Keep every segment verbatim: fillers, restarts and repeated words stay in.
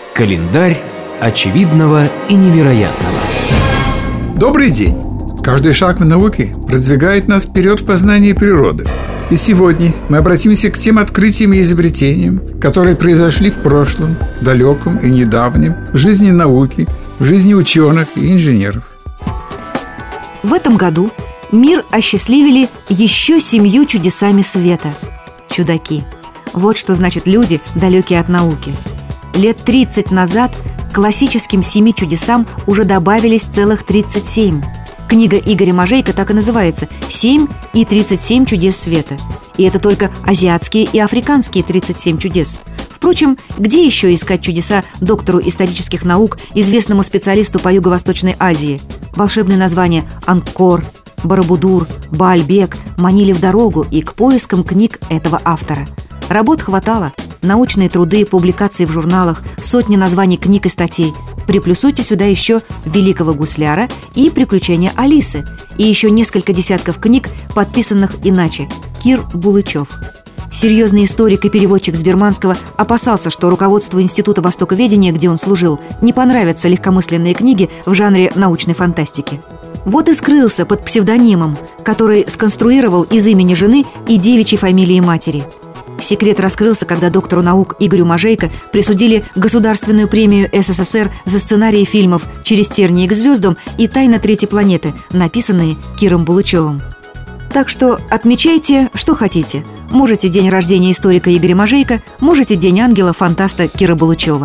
Календарь очевидного и невероятного. Добрый день! Каждый шаг в науке продвигает нас вперед в познании природы. И сегодня мы обратимся к тем открытиям и изобретениям, которые произошли в прошлом, далеком и недавнем, в жизни науки, в жизни ученых и инженеров. В этом году мир осчастливили еще семью чудесами света. Чудаки. Вот что значит люди, далекие от науки. Лет тридцать назад к классическим семи чудесам уже добавились целых тридцать семь. Книга Игоря Можейко так и называется «Семь и тридцать семь чудес света». И это только азиатские и африканские тридцать семь чудес. Впрочем, где еще искать чудеса доктору исторических наук, известному специалисту по Юго-Восточной Азии? Волшебные названия «Ангкор», «Барабудур», «Баальбек» манили в дорогу и к поискам книг этого автора. Работ хватало. Научные труды, публикации в журналах, сотни названий книг и статей. Приплюсуйте сюда еще «Великого гусляра» и «Приключения Алисы», и еще несколько десятков книг, подписанных иначе. Кир Булычев. Серьезный историк и переводчик с бирманского опасался, что руководству Института востоковедения, где он служил, не понравятся легкомысленные книги в жанре научной фантастики. Вот и скрылся под псевдонимом, который сконструировал из имени жены и девичьей фамилии матери. Секрет раскрылся, когда доктору наук Игорю Можейко присудили государственную премию СССР за сценарии фильмов «Через тернии к звездам» и «Тайна третьей планеты», написанные Киром Булычевым. Так что отмечайте, что хотите. Можете день рождения историка Игоря Можейко, можете день ангела-фантаста Кира Булычева.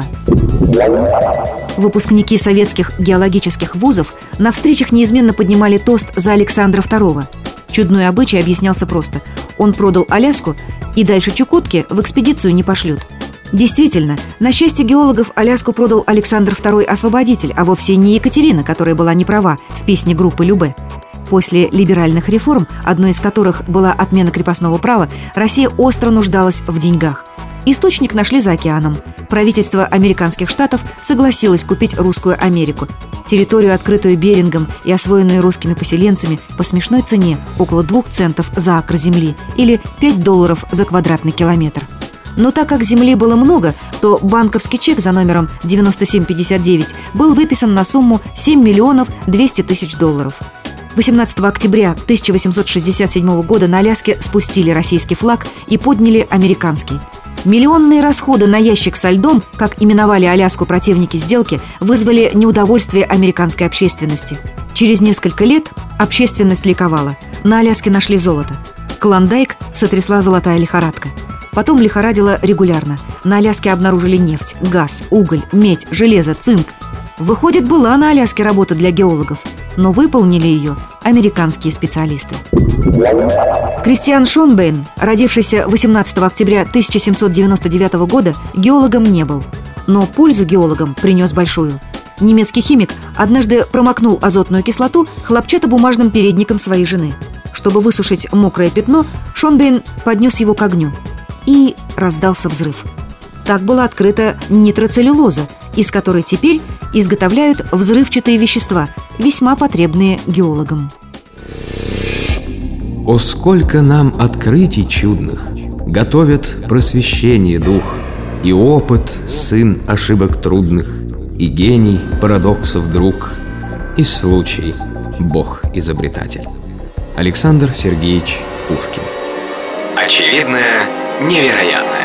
Выпускники советских геологических вузов на встречах неизменно поднимали тост за Александра второго. Чудной обычай объяснялся просто. Он продал Аляску, и дальше Чукотки в экспедицию не пошлют. Действительно, на счастье геологов, Аляску продал Александр второй Освободитель, а вовсе не Екатерина, которая была не права в песне группы Любэ. После либеральных реформ, одной из которых была отмена крепостного права, Россия остро нуждалась в деньгах. Источник нашли за океаном. Правительство американских штатов согласилось купить русскую Америку. Территорию, открытую Берингом и освоенную русскими поселенцами, по смешной цене около двух центов за акр земли или пять долларов за квадратный километр. Но так как земли было много, то банковский чек за номером девяносто семь пятьдесят девять был выписан на сумму семь миллионов двести тысяч долларов. восемнадцатого октября тысяча восемьсот шестьдесят седьмого года на Аляске спустили российский флаг и подняли американский. Миллионные расходы на ящик со льдом, как именовали Аляску противники сделки, вызвали неудовольствие американской общественности. Через несколько лет общественность ликовала. На Аляске нашли золото. Клондайк сотрясла золотая лихорадка. Потом лихорадила регулярно. На Аляске обнаружили нефть, газ, уголь, медь, железо, цинк. Выходит, была на Аляске работа для геологов, но выполнили ее американские специалисты. Кристиан Шонбейн, родившийся восемнадцатого октября тысяча семьсот девяносто девятого года, геологом не был, но пользу геологам принес большую. Немецкий химик однажды промокнул азотную кислоту хлопчатобумажным передником своей жены. Чтобы высушить мокрое пятно, Шонбейн поднес его к огню, и раздался взрыв. Так была открыта нитроцеллюлоза, из которой теперь изготовляют взрывчатые вещества, весьма потребные геологам. О, сколько нам открытий чудных готовят просвещение дух, и опыт сын ошибок трудных, и гений парадоксов друг, и случай Бог-изобретатель. Александр Сергеевич Пушкин. Очевидное невероятное.